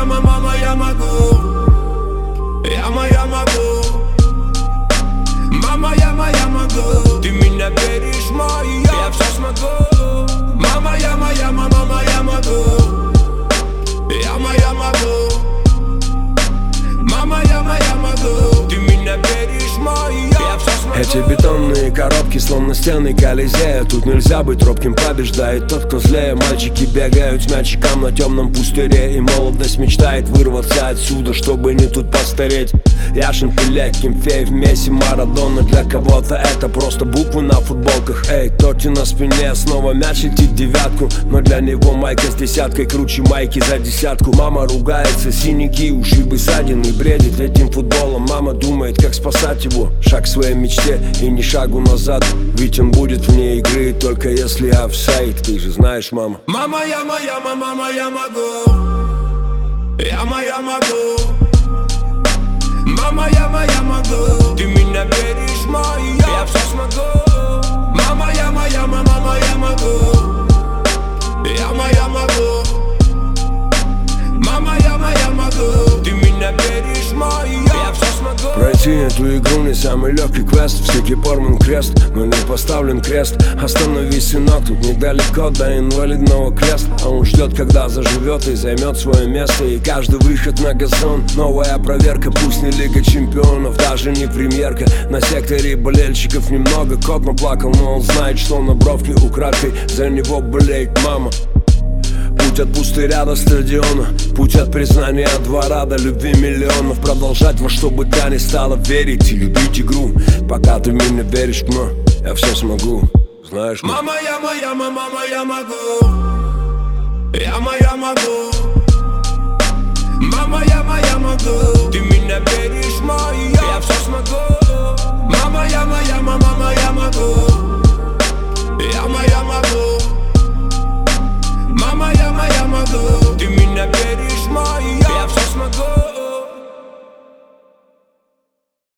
мама, я могу. Я могу. Мама, я могу. Ты меня веришь, мой, я все смогу. Мама, я могу. Я могу. Мама, я могу. Ты меня веришь, мой, я все смогу. Эти бетонные коробки, словно стены Колизея. Тут нельзя быть робким, побеждает тот, кто злее. Мальчики бегают с мячиком на темном пустыре, и молодость мечтает вырваться отсюда, чтобы не тут постареть. Яшин, Пеле, Кимфеев, Месси, Марадона. Для кого-то это просто буквы на футболках. Эй, Тоти на спине, снова мяч летит девятку, но для него майка с десяткой круче майки за десятку. Мама ругается, синяки, ушибы, ссадины, бредит этим футболом. Мама думает, как спасать его. Шаг к своей мечте и ни шагу назад, ведь он будет вне игры, только если офсайд. Ты же знаешь, мама. Мама, я могу. Я могу. Мама, я могу. Ты меня веришь, мой, я все смогу. Мама, я могу. Я могу. Мама, я могу. Ты меня веришь, мой, я все смогу. Пройти эту игру не самый легкий квест. В стике порван крест, но не поставлен крест. Остановись, сынок, тут недалеко до инвалидного кресла. А он ждет, когда заживет и займет свое место. И каждый выход на газон новая проверка. Пусть не Лига Чемпионов, даже не премьерка. На секторе болельщиков немного. Кот наплакал, но он знает, что на бровке украдкой за него болеет мама. Путь от пустыря до стадиона, путь от признания двора до любви миллионов. Продолжать во что бы то ни стало верить и любить игру. Пока ты в меня веришь, но я все смогу. Знаешь, мама, я могу. Я могу. Мама, я могу. Ты меня веришь.